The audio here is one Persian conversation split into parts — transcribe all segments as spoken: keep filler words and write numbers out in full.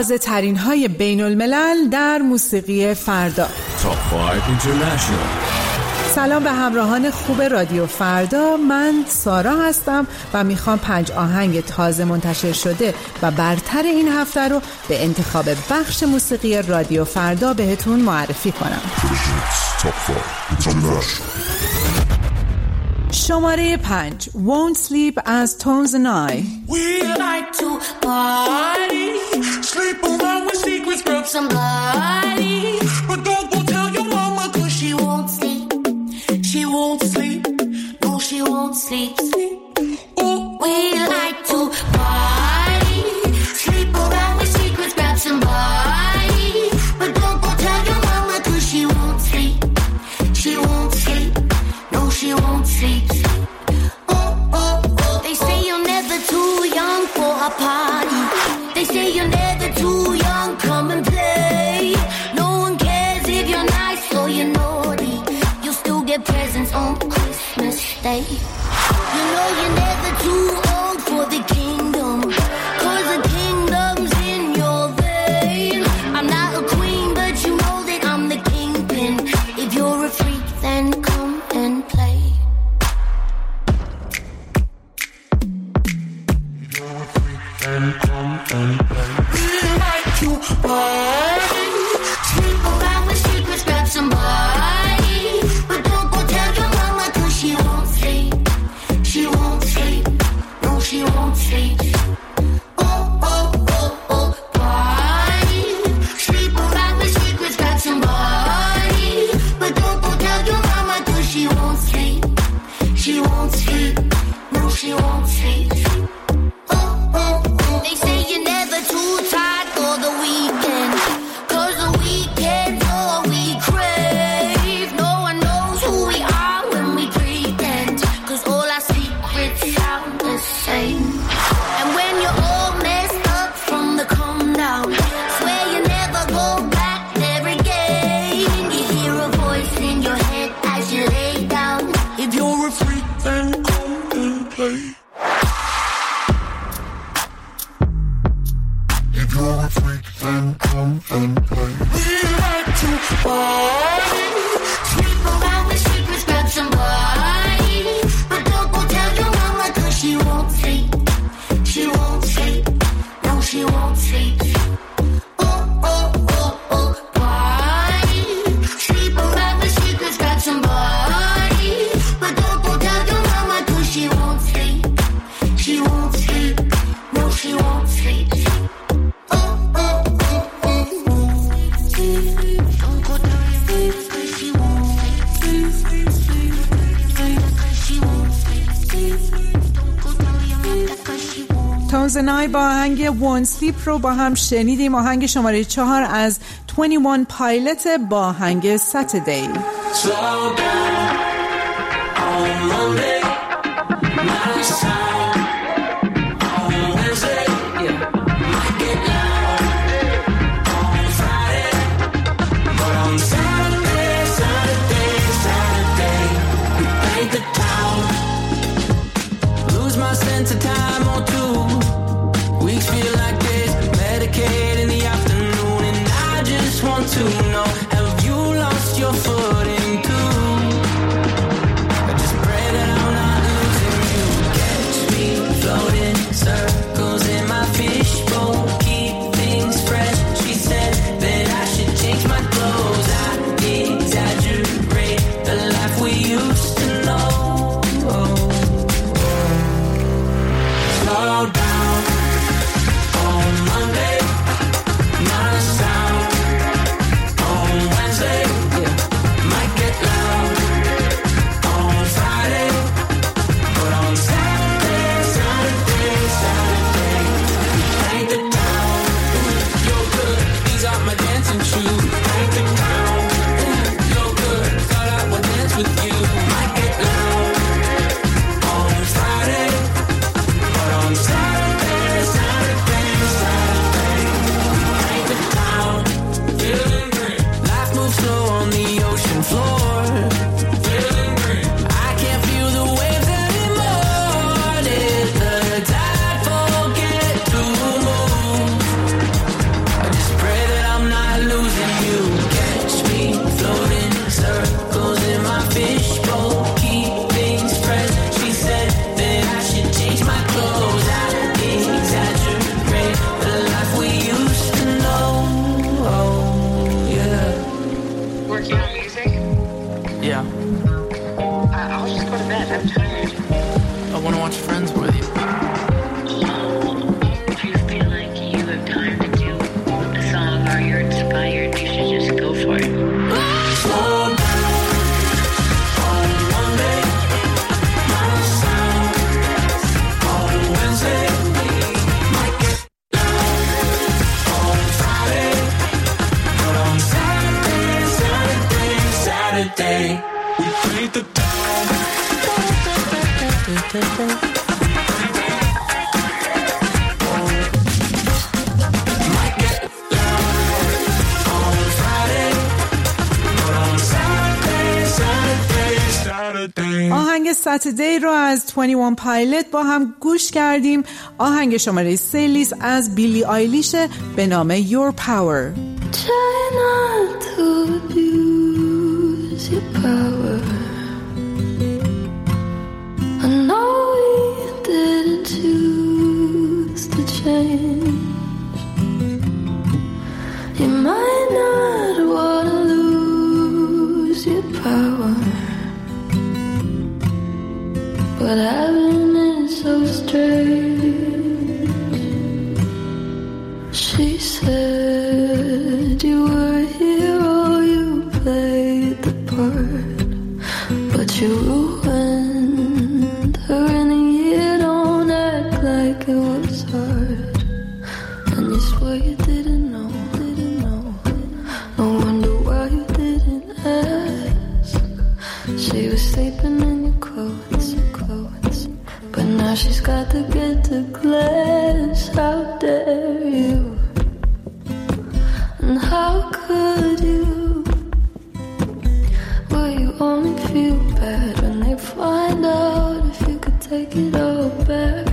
تازه ترین های بین الملل در موسیقی فردا. تاپ پنج اینترنشنال. سلام به همراهان خوب رادیو فردا، من سارا هستم و میخوام پنج آهنگ تازه منتشر شده و برتر این هفته رو به انتخاب بخش موسیقی رادیو فردا بهتون معرفی کنم. شماره پنج Won't Sleep از Tones and I. We like to party, sleep around with secrets, grab somebody, but don't go tell your mama 'cause she won't sleep, she won't sleep, no she won't sleep, sleep. Oh, we like to party, sleep around with secrets, grab somebody, but don't go tell your mama 'cause she won't sleep, she won't sleep, no she won't sleep. Party. They say you're never too young, come and play. No one cares if you're nice or you're naughty. You'll still get presents on Christmas Day. You know you're never too old for the kingdom, 'cause the kingdom's in your vein. I'm not a queen, but you know that I'm the kingpin. If you're a freak, then come and play. And come and play. We like to party, sleep around with secrets, grab somebody, but don't go tell your mama 'cause she won't sleep, she won't sleep, no she won't sleep. Oh oh oh oh, party, sleep around with secrets, grab somebody, but don't go tell your mama 'cause she won't sleep, she won't sleep, no she won't sleep. They say you're never too tired for the weekend, 'cause the weekend's all we crave. No one knows who we are when we pretend, 'cause all our secrets sound the same. And when you're all messed up from the calm down, swear you never go back there again. You hear a voice in your head as you lay down. If you're a freak, then come and play. You're a freak, then come and play. We like to party, sleep around with secrets, grab somebody, but don't go tell your mama 'cause she won't sleep, she won't sleep, no she won't sleep. Oh oh oh oh, party, sleep around with secrets, grab somebody, but don't go tell your mama 'cause she won't sleep, she won't sleep, no she won't sleep. تونز اند آی با آهنگ Won't Sleep رو با هم شنیدیم. آهنگ شماره چهار از بیست و یک پایلت با آهنگ Saturday. Slow down on Monday, nice time on Wednesday, yeah. Might get loud on Friday, but on Saturday, Saturday, Saturday, we paint the town. Lose my sense of time or two. Weeks feel like days, Medicaid in the afternoon, and I just want to know, have you lost your footing too? I just pray that I'm Saturday رو از بیست و یک پایلت با هم گوش کردیم. آهنگ شماره سه لیست از بیلی آیلیش به نام Your Power. Try not to abuse your power. I know we didn't choose to change. You might not want to lose your power, but having it so strange. She said you were a hero, you played the part, but you ruined her in a year. Don't act like it was hard, and you swear you didn't know, didn't know. No wonder why you didn't ask. She was sleeping in your clothes, your clothes, but now she's got to get to class. How dare you? And how could you? Will you only feel bad when they find out if you could take it all back?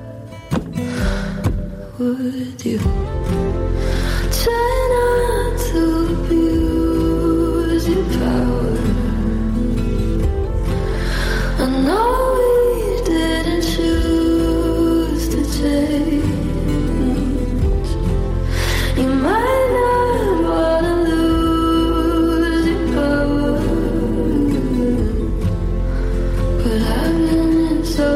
Would you? Try not to abuse your power. I know we didn't choose to change. You might not want to lose your power, but having it so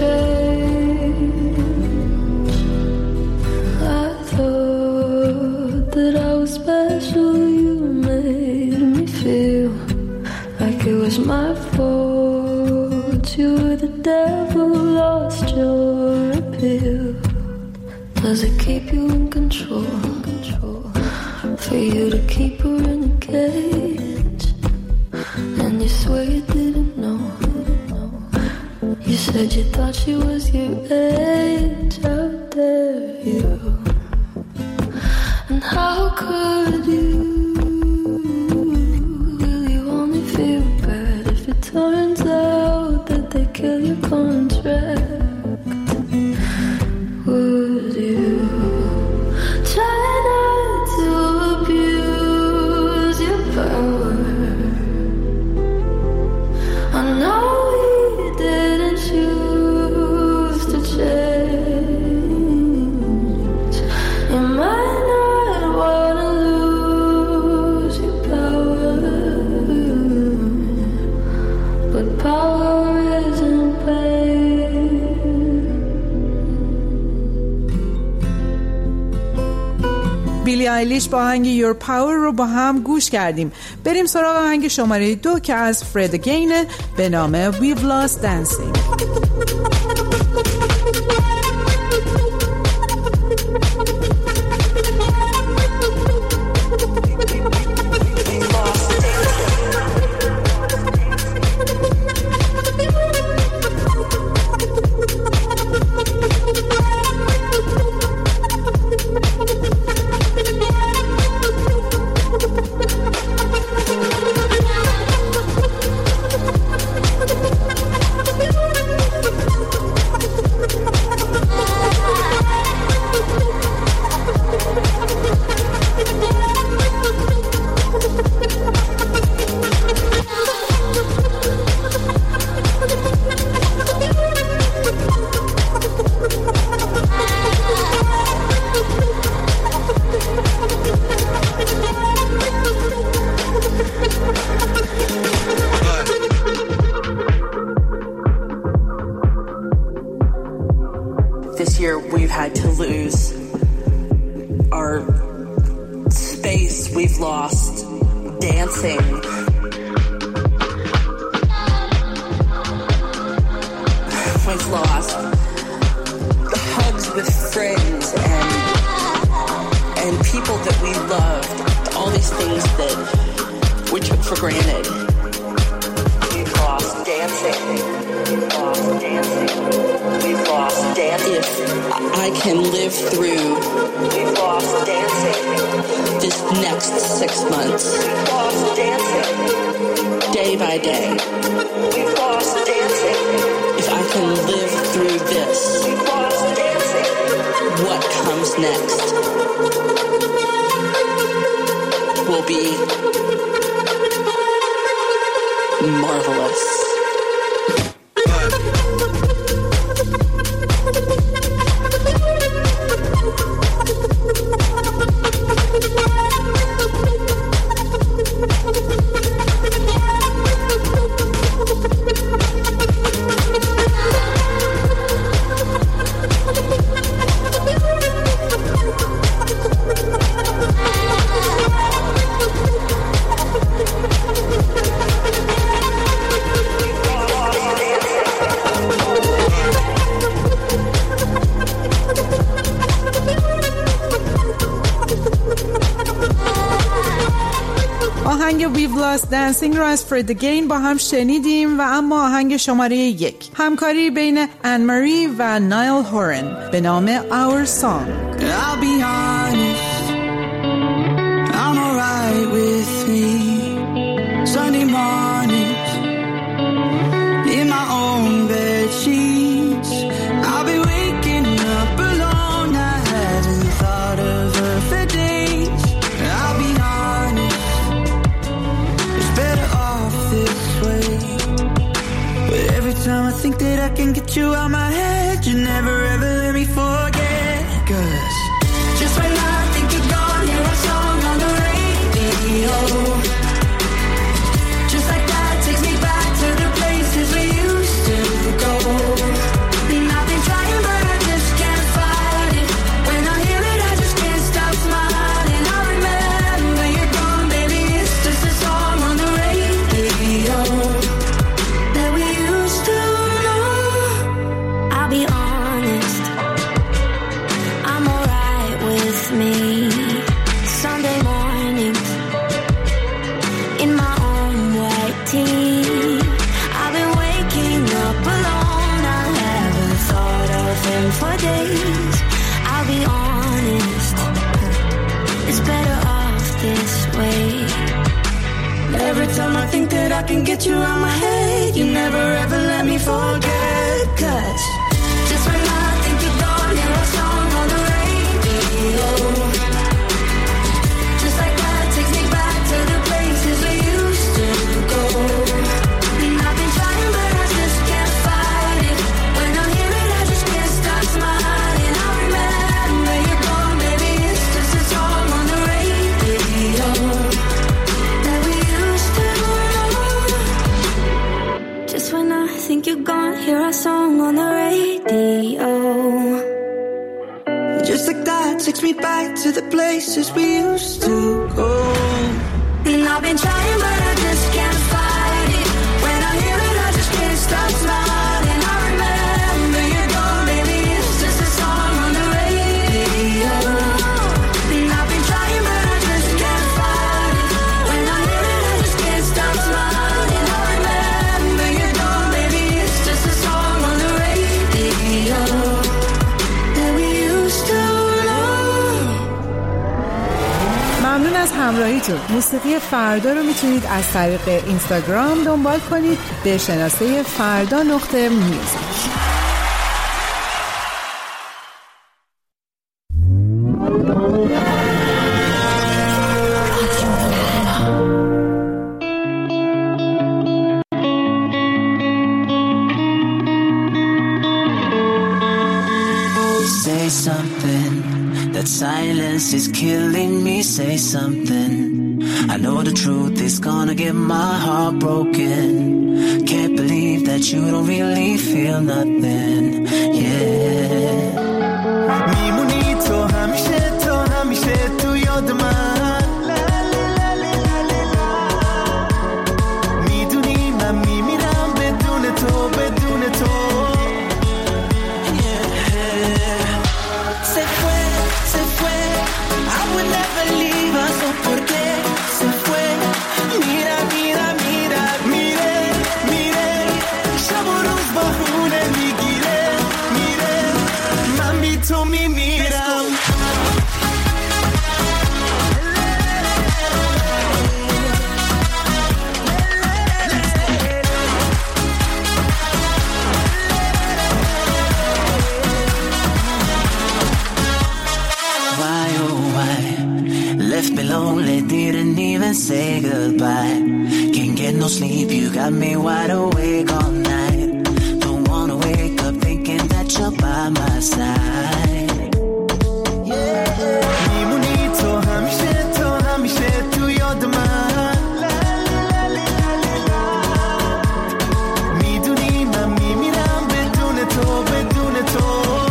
strange. I thought that I was special. You made me feel like it was my fault. You were the devil, lost your appeal. Does it keep you in control? Control for you to keep her in a cage, and you swear you didn't know. You said you thought she was your age. How dare you? And how could you? Will you only feel bad if it turns out that they kill your contract? Would you try not to abuse your power? I know we didn't choose to change. You might not want to lose your power, but power isn't pain. بیلی آیلیش با آهنگ Your Power رو با هم گوش کردیم. بریم سراغ آهنگ شماره دو که از فرد گینه به نام We've Lost Dancing. This year we've had to lose our space. We've lost dancing. We've lost the hugs with friends and and people that we loved. All these things that we took for granted. We've lost dancing. We've lost dancing. We've lost dancing. If I can live through. We've lost dancing. this next six months. We've lost dancing. Day by day. We've lost dancing. If I can live through this, we've lost dancing. What comes next will be marvelous. آهنگ We've Lost Dancing رو از Fred Again با هم شنیدیم و اما آهنگ شماره یک، همکاری بین ان ماری و نایل هورن به نام Our Song. I'll be honest, I'm alright with me. Sunday mornings in my own bed sheets, I'll be waking up alone. I hadn't thought of her for days. I'll be honest, it's better off this way. But every time I think that I can get you out my head, you never ever let me forget. 'Cause just when I think you're gone, hear a song on the radio. Just like that takes me back to the places we used to go. And I've been trying but I just can't fight it. When I hear it I just can't stop smiling. I remember you're gone, baby, it's just a song on the radio that we used to know. I'll be honest, I'm alright with me. Sunday mornings in my own white tee, I've been waking up alone. I haven't thought of him for days. I'll be honest, it's better off this way. Every time I think that I can get you out my head, you never ever let me forget. 'Cause just when I think you're gone, hear a song on the radio. Just like that takes me back to the places we used to go. And I've been trying but I just can't fight it. When I hear it I just can't stop smiling. I remember you're gone, baby, it's just a song on the radio that we used to know. Just when I think you're gone, hear a song on the radio. Just like that takes me back to the places we used to go. And I've been trying but I just can't fight it. When I hear it I just can't stop smiling. I remember you're gone, baby, it's just a song on the radio. And I've been trying but I just can't fight it. When I hear it I just can't stop smiling. I remember you're gone, baby, it's just a song on the radio that we used to know. ممنون از همراهیتون. موسیقی فردا رو میتونید از طریق اینستاگرام دنبال کنید به شناسه فردا نقطه میوزیک. Say something, that silence is killing me. Say something, I know the truth is gonna get my heart broken. Can't believe that you don't really feel nothing, yeah. میمونی تو همیشه تو همیشه تو یاد من. میدونی من میمیرم بدون تو بدون تو. Se fue, se fue, I would never leave her. So por qué se fue? Mira, mira, mira, mire, mire. شبروز بارونه میگیره میره. من بی تو میمیرم. lonely, didn't even say goodbye. Can't get no sleep, you got me wide awake all night. Don't wanna wake up thinking that you're by my side. میمونی تو همیشه تو همیشه تو یاد من. میدونی من میمیرم بدون تو بدون تو.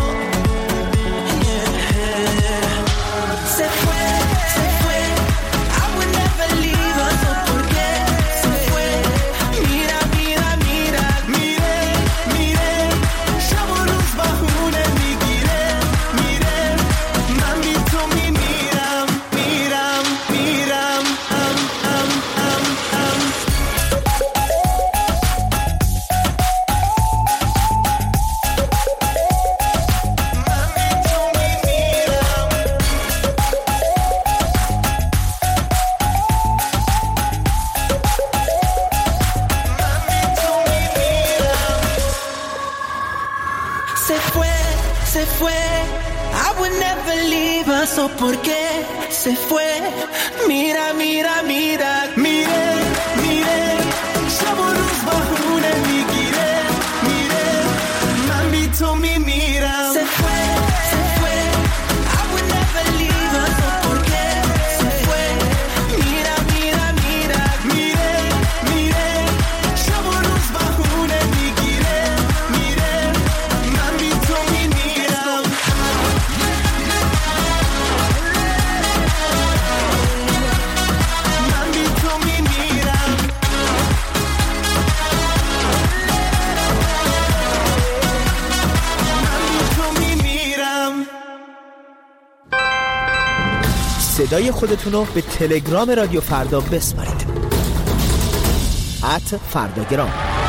Se fue, se fue, I would never leave her, so por qué se fue? Mira, mira, mira, mire, mire, شب و روز بهونه میگیره، میره، من بی تو میمیرم، میرم، میرم، ام، ام، ام، ام. من بی تو میمیرم. se fue, se fue, I would never leave her, so por qué se fue? Mira, mira, mira, میره، میره، شب و روز بهونه میگیره، میره، من بی تو میمیرم. se fue, se fue, I would never leave her, so por qué se fue? Mira, mira, mira, میره، میره، شب و روز بهونه میگیره، میره، من بی تو میمیرم. من بی تو میمیرم. من بی تو میمیرم. صدای خودتون رو به تلگرام رادیو فردا بسپارید. ات فرداگرام.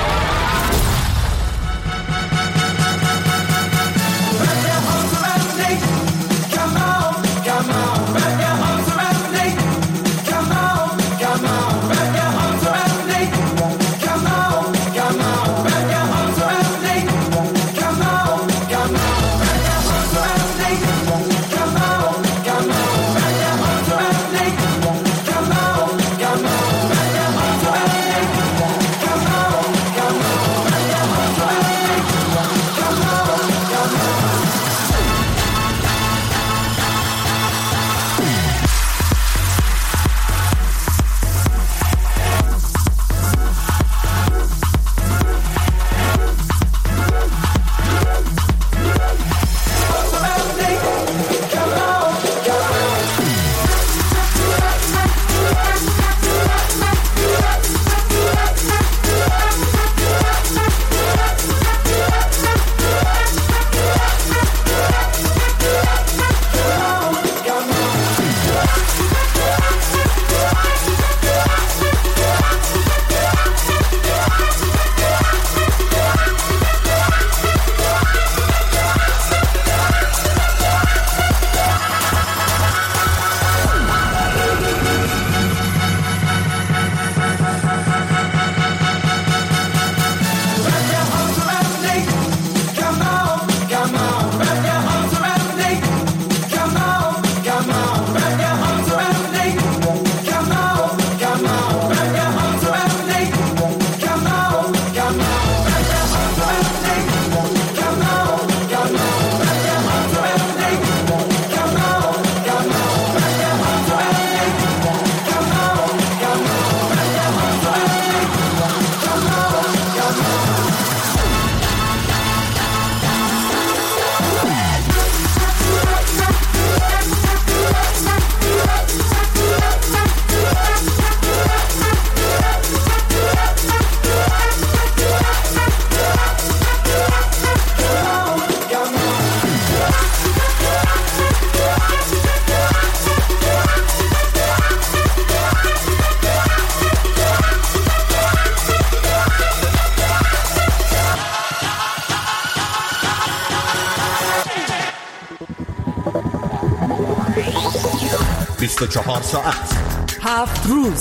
بیست و چهار ساعت، هفت روز،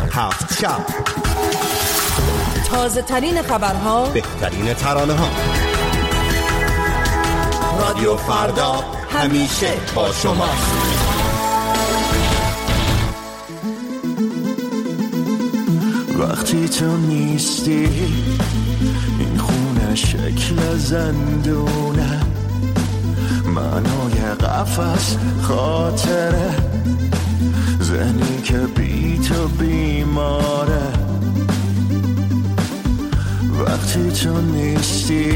هفت شب، تازه ترین خبرها، بهترین ترانه ها. رادیو فردا همیشه با شما. وقتی تو نیستی این خونه شکل زندونه، معنای قفس خاطره، ذهنی که بی تو بیماره. وقتی تو نیستی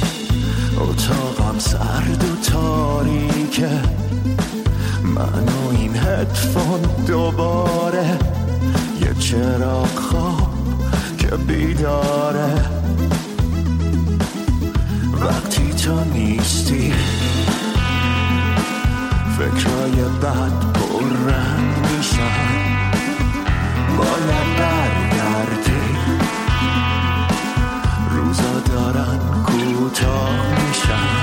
اتاقم سرد و تاریکه، من و این هدفون دوباره یه چراغ خواب که بیداره. وقتی تو نیستی فکرهای بد پر رنگ میشن، باید برگردی، روزا دارن کوتاه میشن.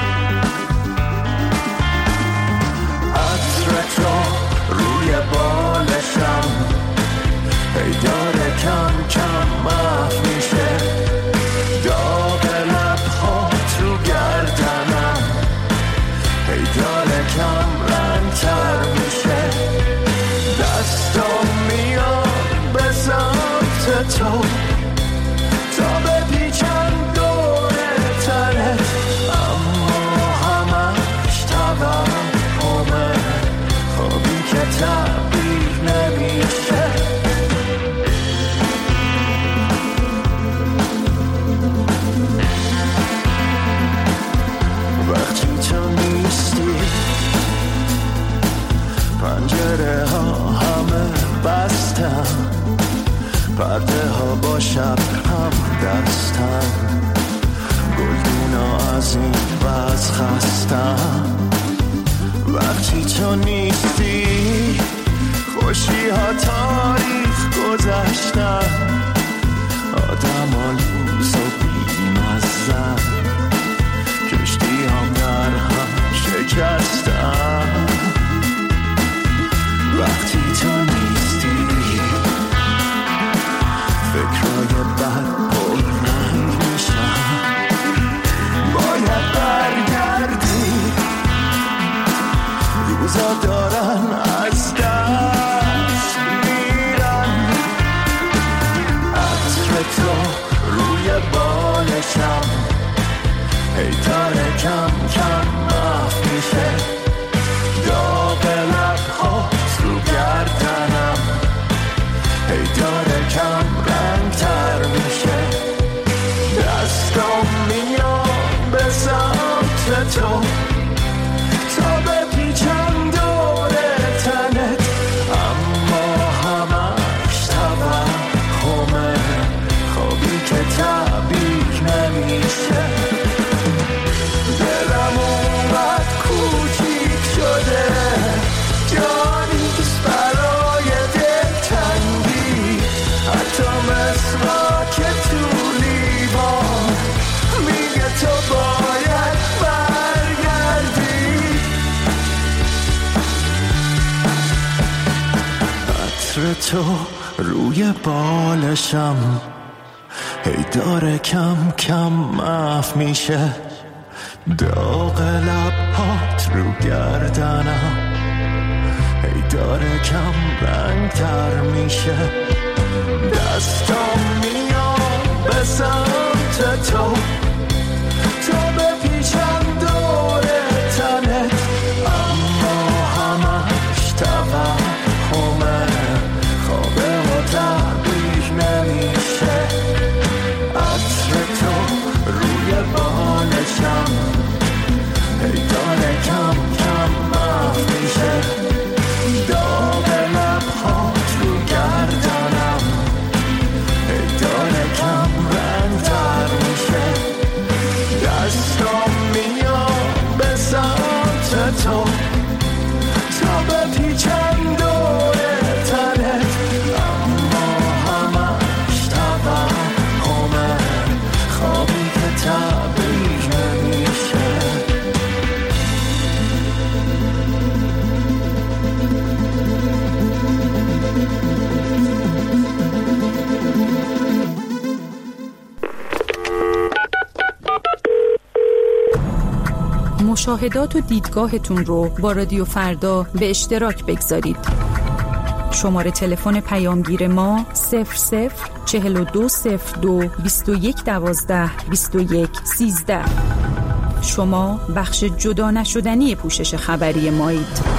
عطرت رو روی بالشم هی داره کم کم محو میشه، داغ لبها تو گردنم هی داره کم رنگ تر میشه. دستم میاد به سمت تو تا بپیچم دور تنت، اما همش توهمه، خوابی که تعبیر نمیشه. وقتی تو نیستی پنجره ها همه بستم، پرده ها با شب هم دستم، گلدونا از این وز خستم. وقتی تو نیستی خوشی ها تاریخ گذشتن، آدم ها لوز و بیمزن، کشتی هم در هم شکستن. وقتی تو نیستی فکرهای بد پر رنگ میشن، باید برگردی، روزا دارن از دست میرن. عطر تو روی بالشم هی داره کم کم محو میشه، داغ لبها تو گردنم هی داره کم رنگ تر میشه. دستم میاد به سمت تو تا بپیچم دور تنت، اما همش توهمه، خوابی که تعبیر نمیشه. دلم اونقدر کوچیک شده جانیست برای دلتنگی، حتی مسواک تو لیوان میگه تو باید برگردی. عطر تو روی بالشم هی داره کم کم محو میشه، داغ لبات رو گردنم هی داره کم رنگ تر میشه. دستم میاد به سمت تو تا بپیچم دور تنت، اما همش توهمه، خوابه و تعبیر نمیشه. عطر تو روی بالشم هی داره کم کم محو میشه، داغ لبهات رو گردنم هی داره کم رنگ تر میشه. دستم میاد به سمت تو تا بپیچم دور تنت، اما همش توهمه، خوابی که تعبیر نمیشه. مشاهدات و دیدگاهتون رو با رادیو فردا به اشتراک بگذارید. شماره تلفن پیامگیر ما صفر صفر چهل و دو صفر دو بیست و یک دوازده بیست و یک سیزده. شما بخش جدا نشدنی پوشش خبری مایید.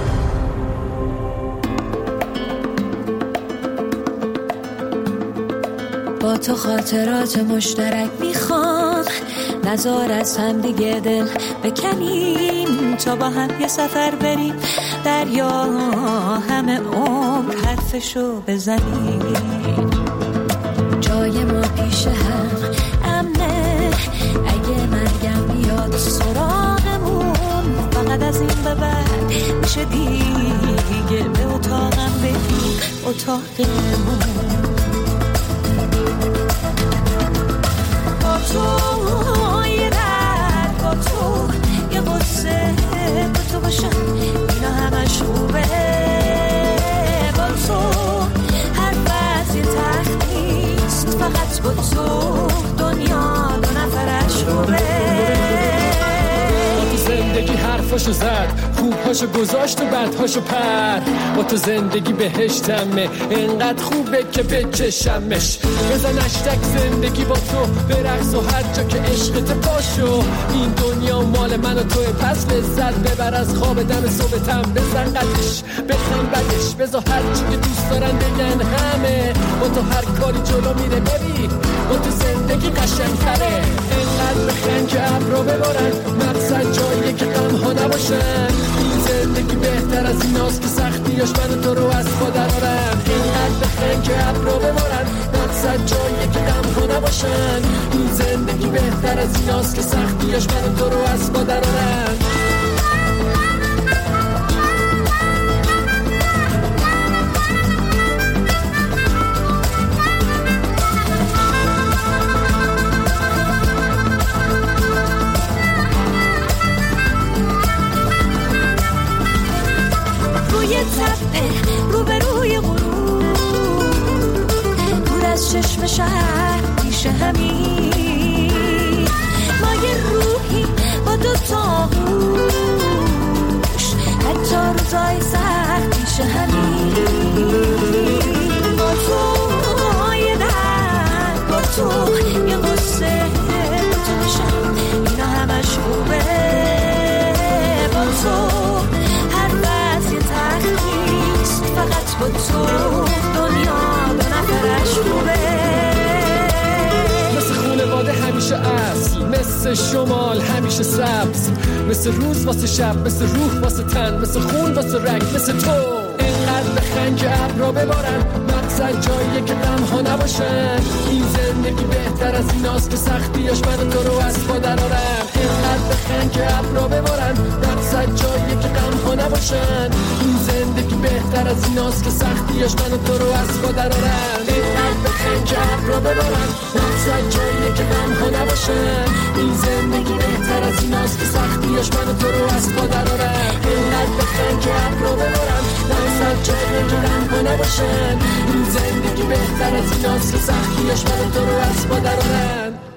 با تو خاطرات مشترک میخوام، نزار از هم دیگه دل بکنیم، تا با هم یه سفر بریم دریا، همه عمر حرفشو بزنیم. جای ما پیش هم امنه، اگه مرگم بیاد سراغمون، فقط از این به بعد میشه دیگه به اتاقم بریم، اتاقمون. با تو یه درد، با تو یه قصه، با تو باشم اینا همش خوبه. با تو هر وقت یه تخت نیست، فقط با تو دنیا دو نفرش خوبه. با تو زندگی حرفاشو زد، خوبهاشو گذاشت و بدهاشو پر. با تو زندگی بهشتمه، انقدر خوبه که بچشمش. بزن اشتک زندگی با تو برقص و هر جا که عشقت پاشو. این دنیا مال من و توی، پس لذت ببر از خواب دم صبحتم. بزن قدش بخن بدش، بذار هر چی که دوست دارن بگن همه. با تو هر کاری جلو میره ببین، با تو زندگی قشنگتره. انقدر بخن که ابرو ببارن، مقصد جاییه که غم ها نباشن. این زندگی بهتر از ایناست که سختیاش من و تو رو از خود درارن. اینقدر بخن که ابرو ببارن، مقصد جاییه که غم ها نباشن. این زندگی بهتر از ایناست که سختیاش من و تو رو از خود درارن. تپه رو به روی غروب، دور از چشم شهر پیش همین. ما یه روحی با دو تا گوش، حتی روزای سخت پیش همین. با تو یه درد، با تو یه قصه، با تو بشم اینا همش خوبه. با تو فقط با تو دنیا دو نفرش خوبه. مثل خونواده همیشه اصل، مثل شمال همیشه سبز، مثل روز واسه شب، مثل روح واسه تن، مثل خون واسه رنگ، مثل تو. اینقدر بخن که ابرا ببارن، مقصد جاییه که غم ها نباشن. این زندگی بهتر از ایناست که سختیاش من تو رو از پا درارن. اینقدر بخن که ابرا ببارن، مقصد جاییه که غم ها نباشن. این زندگی بهتر از ایناست که سختیاش من تو رو از پا درارن. اینقدر بخن که ابرا ببارن، مقصد جاییه که غم ها نباشن. این زندگی بهتر از ایناست که سختیاش من تو رو از پا درارن. اینقدر بخن که ابرا ببارن، مقصد جاییه که غم ها نباشن. این زندگی بهتر از ایناست که سختیاش من تو رو از پا درارن.